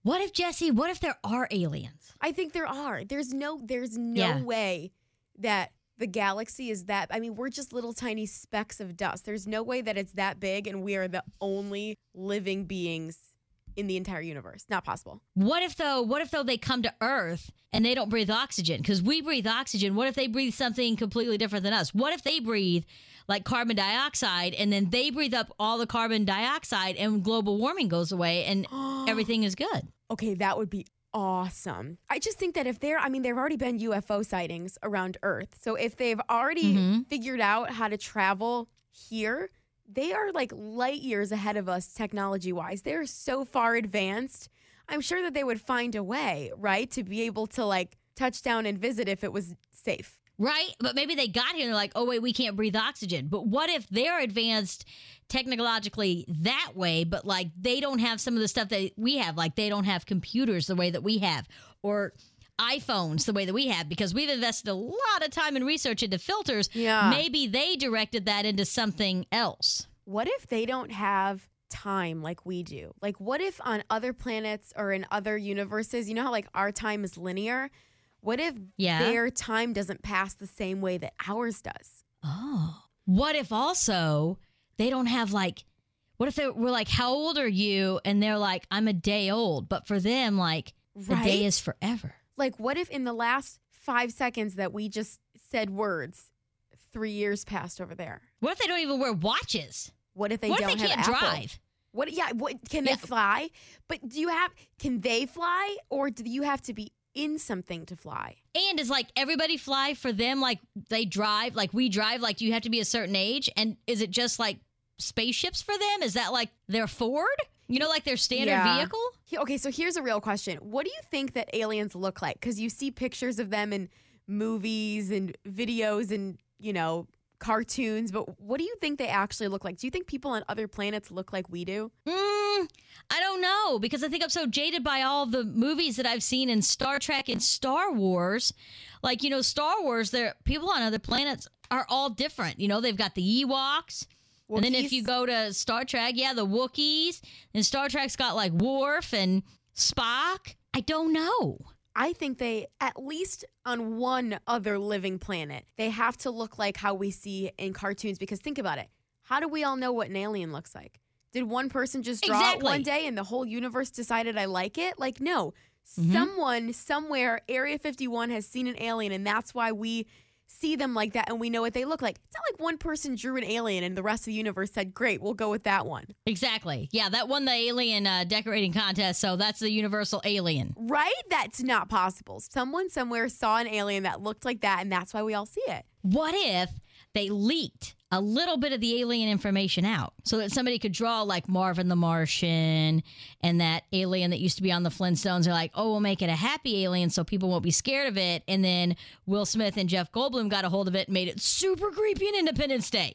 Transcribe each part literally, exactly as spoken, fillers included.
What if, Jesse, what if there are aliens? I think there are. There's no there's no Yeah. way that the galaxy is that. I mean, we're just little tiny specks of dust. There's no way that it's that big and we are the only living beings in the entire universe. Not possible. What if, though, what if, though, they come to Earth and they don't breathe oxygen? Because we breathe oxygen. What if they breathe something completely different than us? What if they breathe like carbon dioxide and then they breathe up all the carbon dioxide and global warming goes away and everything is good? Okay, that would be awesome. I just think that if there, I mean, there have already been U F O sightings around Earth. So if they've already Mm-hmm. figured out how to travel here, they are like light years ahead of us technology wise. They're so far advanced. I'm sure that they would find a way, right, to be able to like touch down and visit if it was safe. Right? But maybe they got here and they're like, oh, wait, we can't breathe oxygen. But what if they're advanced technologically that way, but like they don't have some of the stuff that we have? Like they don't have computers the way that we have or iPhones the way that we have because we've invested a lot of time and research into filters. Yeah. Maybe they directed that into something else. What if they don't have time like we do? Like, what if on other planets or in other universes, you know how like our time is linear? What if Yeah. their time doesn't pass the same way that ours does? Oh. What if also they don't have like, what if they we're like, how old are you? And they're like, I'm a day old. But for them, like, the Right? day is forever. Like, what if in the last five seconds that we just said words, three years passed over there? What if they don't even wear watches? What if they what don't if they have can't Apple? drive? What? Yeah. What? Can Yeah. they fly? But do you have? Can they fly, or do you have to be in something to fly? And is like everybody fly for them? Like they drive, like we drive, like do you have to be a certain age? And is it just like spaceships for them? Is that like their Ford? You know, like their standard Yeah. vehicle? He- Okay, so here's a real question. What do you think that aliens look like? Because you see pictures of them in movies and videos and, you know, cartoons, but what do you think they actually look like? Do you think people on other planets look like we do? Mm, I don't know because I think I'm so jaded by all the movies that I've seen in Star Trek and Star Wars. Like, you know, Star Wars, there people on other planets are all different. You know, they've got the Ewoks. And then if Wookiees? you go to Star Trek, yeah, the Wookiees. And Star Trek's got like Worf and Spock. I don't know. I think they, at least on one other living planet, they have to look like how we see in cartoons. Because think about it. How do we all know what an alien looks like? Did one person just draw Exactly. it one day and the whole universe decided I like it? Like, no. Mhm. Someone, somewhere, Area fifty-one has seen an alien, and that's why we see them like that and we know what they look like. It's not like one person drew an alien and the rest of the universe said, great, we'll go with that one. Exactly. Yeah, that won the alien uh, decorating contest, so that's the universal alien. Right? That's not possible. Someone somewhere saw an alien that looked like that, and that's why we all see it. What if they leaked a little bit of the alien information out so that somebody could draw like Marvin the Martian and that alien that used to be on the Flintstones? They're like, oh, we'll make it a happy alien so people won't be scared of it. And then Will Smith and Jeff Goldblum got a hold of it and made it super creepy in Independence Day.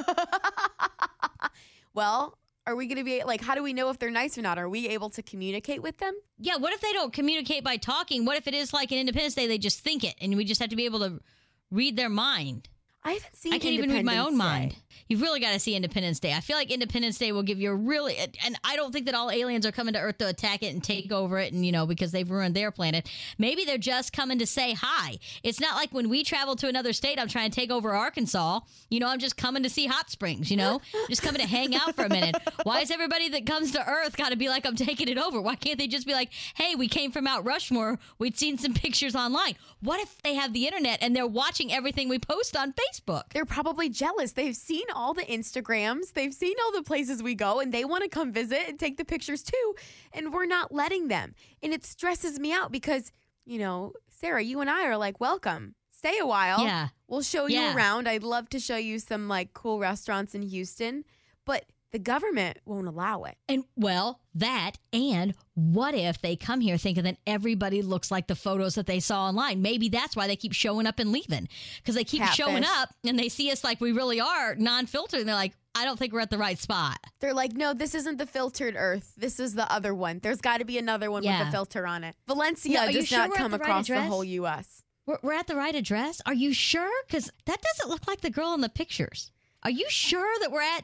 Well, are we going to be like, how do we know if they're nice or not? Are we able to communicate with them? Yeah, what if they don't communicate by talking? What if it is like in Independence Day, they just think it and we just have to be able to read their mind? I haven't seen I can't even read my own Independence mind. Day. You've really got to see Independence Day. I feel like Independence Day will give you a really, and I don't think that all aliens are coming to Earth to attack it and take over it and, you know, because they've ruined their planet. Maybe they're just coming to say hi. It's not like when we travel to another state, I'm trying to take over Arkansas. You know, I'm just coming to see hot springs, you know, just coming to hang out for a minute. Why is everybody that comes to Earth got to be like, I'm taking it over? Why can't they just be like, hey, we came from Mount Rushmore. We'd seen some pictures online. What if they have the internet and they're watching everything we post on Facebook? They're probably jealous. They've seen all the Instagrams. They've seen all the places we go, and they want to come visit and take the pictures too. And we're not letting them. And it stresses me out because, you know, Sarah, you and I are like, welcome. Stay a while. Yeah. We'll show you Yeah. around. I'd love to show you some like cool restaurants in Houston, but the government won't allow it. And well, that and what if they come here thinking that everybody looks like the photos that they saw online? Maybe that's why they keep showing up and leaving because they keep Catfish. showing up and they see us like we really are non-filtered. And they're like, I don't think we're at the right spot. They're like, no, this isn't the filtered Earth. This is the other one. There's got to be another one with Yeah. a filter on it. Valencia Yeah, are you does sure not we're at come the right across the address? whole U S. We're, we're at the right address. Are you sure? Because that doesn't look like the girl in the pictures. Are you sure that we're at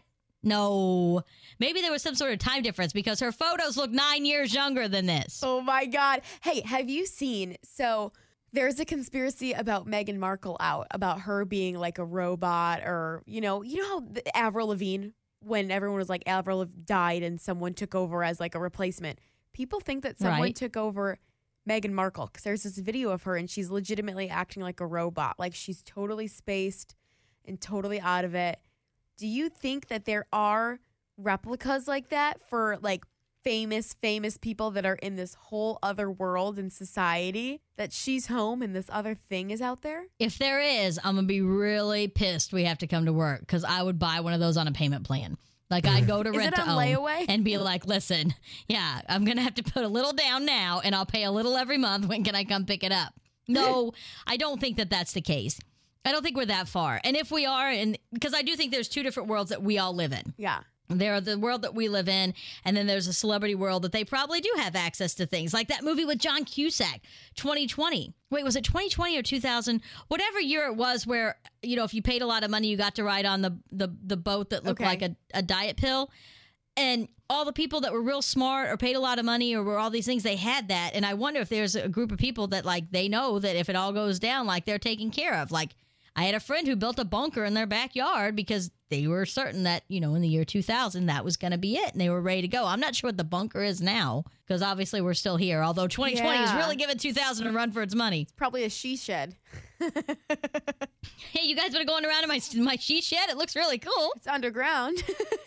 No. Maybe there was some sort of time difference because her photos look nine years younger than this. Oh my God. Hey, have you seen? So there's a conspiracy about Meghan Markle out about her being like a robot, or, you know, you know how the Avril Lavigne, when everyone was like Avril died and someone took over as like a replacement. People think that someone Right. took over Meghan Markle because there's this video of her and she's legitimately acting like a robot. Like she's totally spaced and totally out of it. Do you think that there are replicas like that for like famous, famous people that are in this whole other world in society, that she's home and this other thing is out there? If there is, I'm going to be really pissed we have to come to work because I would buy one of those on a payment plan. Like I'd go to Is rent it to on own layaway? and be like, listen, yeah, I'm going to have to put a little down now and I'll pay a little every month. When can I come pick it up? No, I don't think that that's the case. I don't think we're that far. And if we are, and because I do think there's two different worlds that we all live in. Yeah. There are the world that we live in, and then there's a celebrity world that they probably do have access to things. Like that movie with John Cusack, twenty twenty. Wait, was it twenty twenty or two thousand? Whatever year it was where, you know, if you paid a lot of money, you got to ride on the the, the boat that looked Okay. like a, a diet pill. And all the people that were real smart or paid a lot of money or were all these things, they had that. And I wonder if there's a group of people that, like, they know that if it all goes down, like, they're taken care of. Like, I had a friend who built a bunker in their backyard because they were certain that, you know, in the year two thousand, that was going to be it. And they were ready to go. I'm not sure what the bunker is now because obviously we're still here. Although twenty twenty is Yeah. really giving two thousand a run for its money. Probably a she shed. Hey, you guys been going around in my my she shed? It looks really cool. It's underground.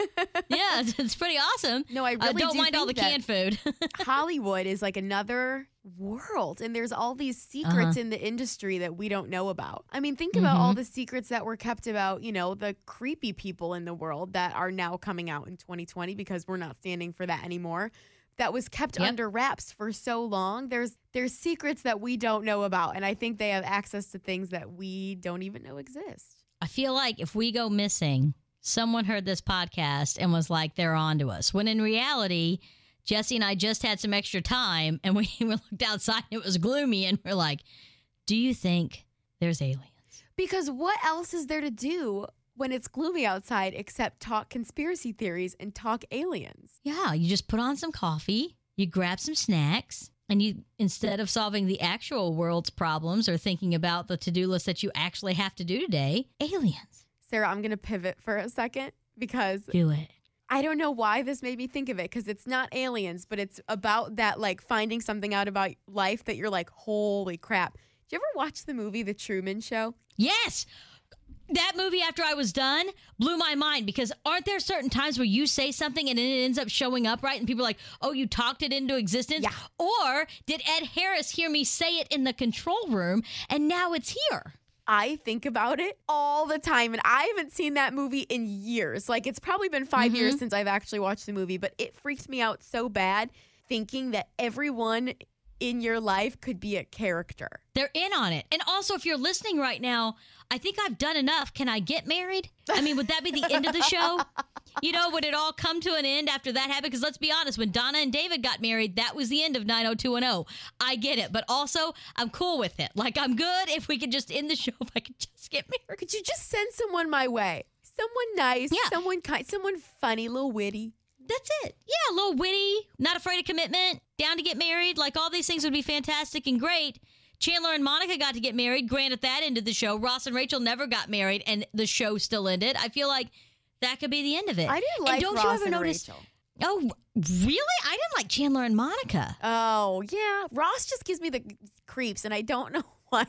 Yeah, it's, it's pretty awesome. No, I really uh, don't do mind all the think that- canned food. Hollywood is like another world, and there's all these secrets in the industry that we don't know about. I mean, think about all the secrets that were kept about, you know, the creepy people in the world that are now coming out in twenty twenty because we're not standing for that anymore. That was kept Yep. under wraps for so long. There's there's secrets that we don't know about, and I think they have access to things that we don't even know exist. I feel like if we go missing, someone heard this podcast and was like, they're on to us. When in reality, Jesse and I just had some extra time and we looked outside and it was gloomy and we're like, do you think there's aliens? Because what else is there to do when it's gloomy outside except talk conspiracy theories and talk aliens? Yeah, you just put on some coffee, you grab some snacks, and you, instead of solving the actual world's problems or thinking about the to-do list that you actually have to do today, aliens. Sarah, I'm going to pivot for a second because Do it. I don't know why this made me think of it, because it's not aliens, but it's about that, like, finding something out about life that you're like, holy crap. Did you ever watch the movie The Truman Show? Yes! That movie, after I was done, blew my mind because aren't there certain times where you say something and it ends up showing up, right? And people are like, oh, you talked it into existence? Yeah. Or did Ed Harris hear me say it in the control room and now it's here? I think about it all the time, and I haven't seen that movie in years. Like, it's probably been five Mhm. years since I've actually watched the movie, but it freaks me out so bad thinking that everyone in your life could be a character. They're in on it. And also, if you're listening right now, I think I've done enough. Can I get married? I mean, would that be the end of the show? You know, would it all come to an end after that happened? Because let's be honest, when Donna and David got married, that was the end of nine oh two one oh. I get it. But also, I'm cool with it. Like, I'm good if we could just end the show, if I could just get married. Could you just send someone my way? Someone nice, Yeah. someone kind, someone funny, a little witty. That's it. Yeah, a little witty, not afraid of commitment, down to get married. Like, all these things would be fantastic and great. Chandler and Monica got to get married. Granted, that ended the show. Ross and Rachel never got married, and the show still ended. I feel like that could be the end of it. I didn't And like don't Ross you ever and notice? Rachel. Oh, really? I didn't like Chandler and Monica. Oh, yeah. Ross just gives me the creeps, and I don't know why.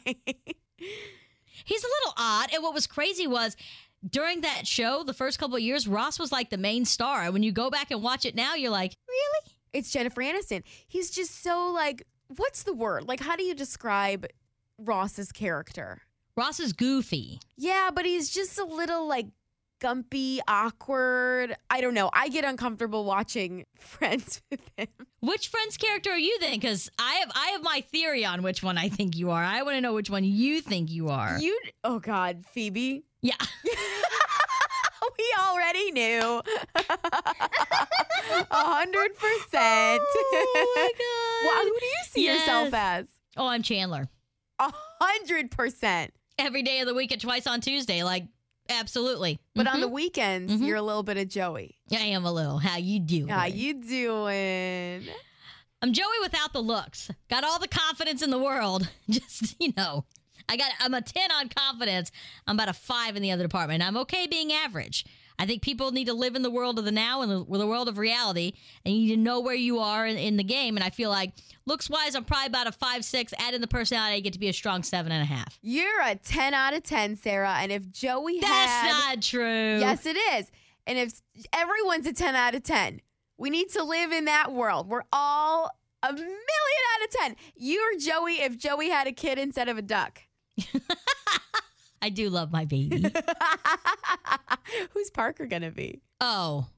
He's a little odd. And what was crazy was during that show, the first couple of years, Ross was like the main star. And when you go back and watch it now, you're like, really? It's Jennifer Aniston. He's just so, like, what's the word? Like, how do you describe Ross's character? Ross is goofy. Yeah, but he's just a little, like, gumpy, awkward. I don't know. I get uncomfortable watching Friends with him. Which Friends character are you then? Because I have I have my theory on which one I think you are. I want to know which one you think you are. You, oh, God, Phoebe. Yeah. We already knew. A hundred percent. Oh, my God. Well, who do you see Yes. yourself as? Oh, I'm Chandler. A hundred percent. Every day of the week and twice on Tuesday. Like, absolutely. But Mhm. on the weekends, Mhm. you're a little bit of Joey. I am a little. How you doing? How you doing? I'm Joey without the looks. Got all the confidence in the world. Just, you know, I got. I'm a ten on confidence. I'm about a five in the other department. I'm okay being average. I think people need to live in the world of the now and the, the world of reality, and you need to know where you are in, in the game. And I feel like looks-wise, I'm probably about a five, six. Add in the personality, I get to be a strong seven and a half. You're a ten out of ten, Sarah. And if Joey That's had... not true. Yes, it is. And if everyone's a ten out of ten, we need to live in that world. We're all a million out of ten. You're Joey if Joey had a kid instead of a duck. I do love my baby. Who's Parker going to be? Oh.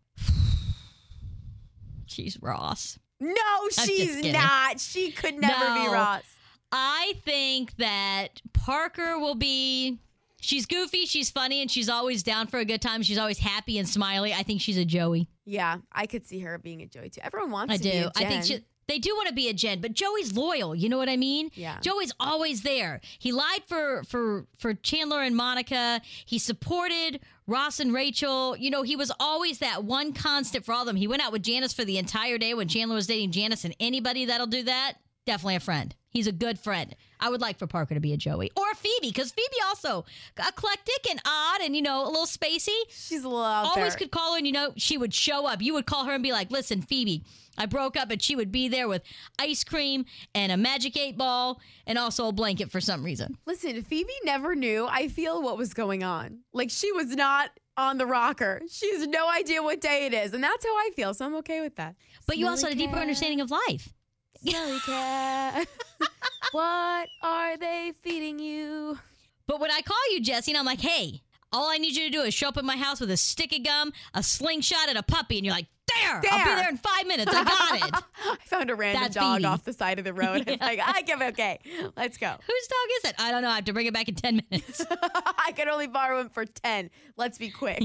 She's Ross. No, just she's kidding. not. She could never be No. Ross. I think that Parker will be... She's goofy, she's funny, and she's always down for a good time. She's always happy and smiley. I think she's a Joey. Yeah, I could see her being a Joey too. Everyone wants I to do. be a Jen. I think she, they do want to be a Jen, but Joey's loyal. You know what I mean? Yeah. Joey's always there. He lied for for for Chandler and Monica. He supported Ross and Rachel. You know, he was always that one constant for all of them. He went out with Janice for the entire day when Chandler was dating Janice, and anybody that'll do that, definitely a friend. He's a good friend. I would like for Parker to be a Joey or a Phoebe, because Phoebe also eclectic and odd and, you know, a little spacey. She's a little out Always there. could call her and, you know, she would show up. You would call her and be like, listen, Phoebe, I broke up, and she would be there with ice cream and a Magic eight ball and also a blanket for some reason. Listen, Phoebe never knew, I feel, what was going on. Like, she was not on the rocker. She has no idea what day it is, and that's how I feel, so I'm okay with that. But you also Smelly had a deeper cat, understanding of life. Smelly cat. What are they feeding you? But when I call you, Jesse, and I'm like, hey, all I need you to do is show up at my house with a stick of gum, a slingshot, and a puppy. And you're like, there, There. I'll be there in five minutes. I got it. I found a random That's dog Phoebe. off the side of the road. Yeah. I'm like, I give it okay. Let's go. Whose dog is it? I don't know. I have to bring it back in ten minutes. I could only borrow him for ten. Let's be quick.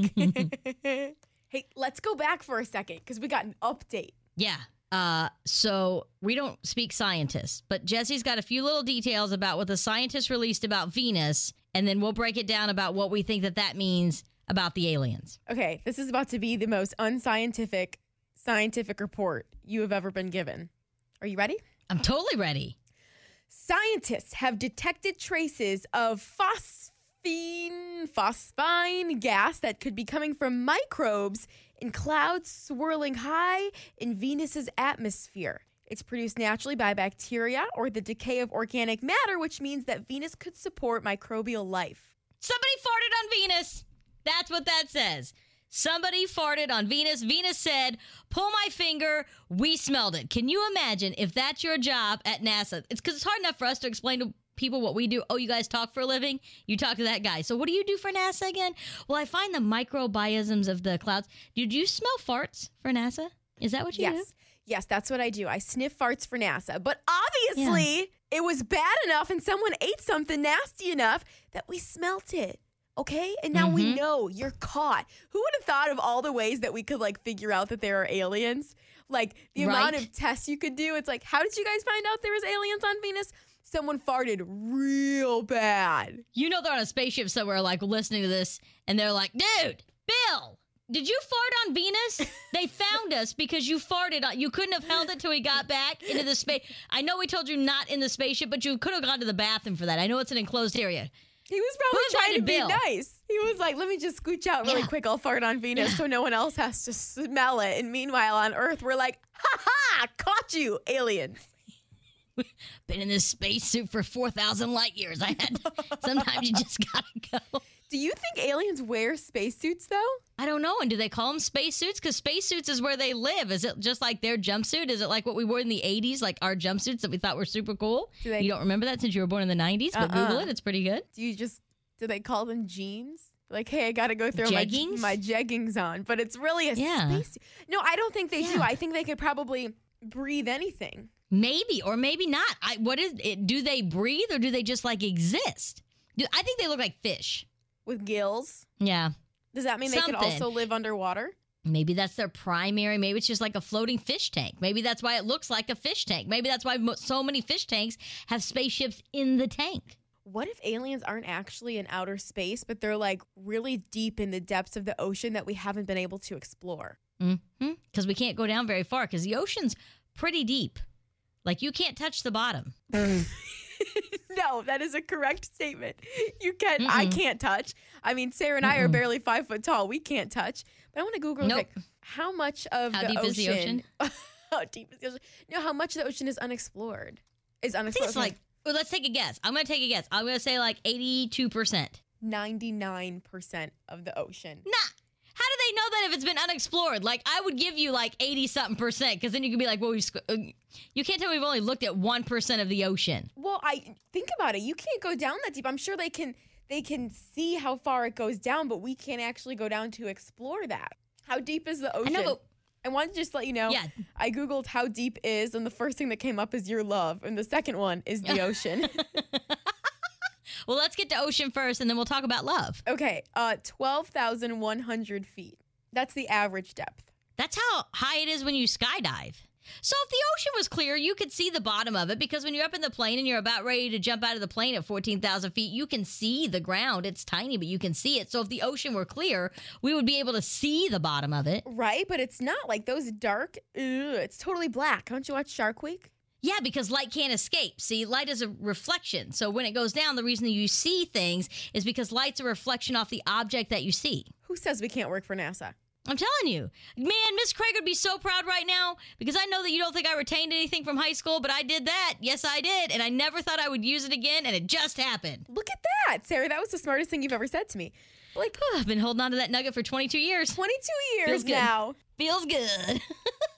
Hey, let's go back for a second because we got an update. Yeah. Uh, so we don't speak scientists, but Jesse's got a few little details about what the scientists released about Venus, and then we'll break it down about what we think that that means about the aliens. Okay, this is about to be the most unscientific scientific report you have ever been given. Are you ready? I'm totally ready. Scientists have detected traces of phosphine, phosphine gas that could be coming from microbes in clouds swirling high in Venus's atmosphere. It's produced naturally by bacteria or the decay of organic matter, which means that Venus could support microbial life. Somebody farted on Venus. That's what that says. Somebody farted on Venus. Venus said, pull my finger. We smelled it. Can you imagine if that's your job at NASA? It's because it's hard enough for us to explain to people what we do. Oh, you guys talk for a living? You talk to that guy. So what do you do for NASA again? Well, I find the microbialisms of the clouds. Did you smell farts for NASA? Is that what you do? Yes. Yes, that's what I do. I sniff farts for NASA. But obviously, it was bad enough and someone ate something nasty enough that we smelt it. Okay? And now we Mhm. know you're caught. Who would have thought of all the ways that we could like figure out that there are aliens? Like the amount Right. of tests you could do. It's like, how did you guys find out there was aliens on Venus? Someone farted real bad. You know they're on a spaceship somewhere, like, listening to this, and they're like, dude, Bill, did you fart on Venus? They found us because you farted on... You couldn't have held it till we got back into the space... I know we told you not in the spaceship, but you could have gone to the bathroom for that. I know it's an enclosed area. He was probably Who trying to invited be Bill? nice. He was like, let me just scooch out really Yeah. quick. I'll fart on Venus so no one else has to smell it. And meanwhile, on Earth, we're like, ha ha, caught you, aliens. Been in this spacesuit for four thousand light years. I had... Sometimes you just gotta go. Do you think aliens wear spacesuits, though? I don't know. And do they call them spacesuits? Because spacesuits is where they live. Is it just like their jumpsuit? Is it like what we wore in the eighties, like our jumpsuits that we thought were super cool? Do they- You don't remember that since you were born in the nineties, but Uh-uh. Google it. It's pretty good. Do you just, do they call them jeans? Like, hey, I got to go throw my, Jeggings? my jeggings on. But it's really a Yeah. spacesuit. No, I don't think they do. Yeah. I think they could probably breathe anything. Maybe or maybe not. I what is it? Do they breathe or do they just like exist? Do, I think they look like fish. With gills. Yeah. Does that mean they could Something. also live underwater? Maybe that's their primary. Maybe it's just like a floating fish tank. Maybe that's why it looks like a fish tank. Maybe that's why mo- so many fish tanks have spaceships in the tank. what if aliens aren't actually in outer space, but they're like really deep in the depths of the ocean that we haven't been able to explore? Mm-hmm. Because we can't go down very far because the ocean's pretty deep. Like, you can't touch the bottom. No, that is a correct statement. You can't. Mm-mm. I can't touch. I mean, Sarah and I are Mm-mm. barely five foot tall. We can't touch. But I want to Google Nope. like, how much of How the deep ocean. is the ocean? How deep is the ocean? No, how much of the ocean is unexplored? Is I unexplored? think it's like, well, let's take a guess. I'm going to take a guess. I'm going to say like eighty-two percent. ninety-nine percent of the ocean. Nah. How do they know that if it's been unexplored? Like, I would give you like eighty something percent because then you could be like, well, we've, squ- uh, you can't tell me we've only looked at one percent of the ocean. Well, I think about it. You can't go down that deep. I'm sure they can. They can see how far it goes down, but we can't actually go down to explore that. How deep is the ocean? I know, but I wanted to just let you know. yeah. I Googled how deep is, and the first thing that came up is your love, and the second one is the ocean. Well, let's get to ocean first, and then we'll talk about love. Okay, uh, twelve thousand one hundred feet. That's the average depth. That's how high it is when you skydive. So if the ocean was clear, you could see the bottom of it because when you're up in the plane and you're about ready to jump out of the plane at fourteen thousand feet, you can see the ground. It's tiny, but you can see it. So if the ocean were clear, we would be able to see the bottom of it. Right, but it's not like those dark. Ugh, it's totally black. Don't you watch Shark Week? Yeah, because light can't escape. See, light is a reflection. So when it goes down, the reason that you see things is because light's a reflection off the object that you see. Who says we can't work for NASA? I'm telling you. Man, Miss Craig would be so proud right now because I know that you don't think I retained anything from high school, but I did that. Yes, I did. And I never thought I would use it again, and it just happened. Look at that, Sarah. That was the smartest thing you've ever said to me. Like, I've been holding on to that nugget for twenty-two years. twenty-two years Feels good. now. Feels good.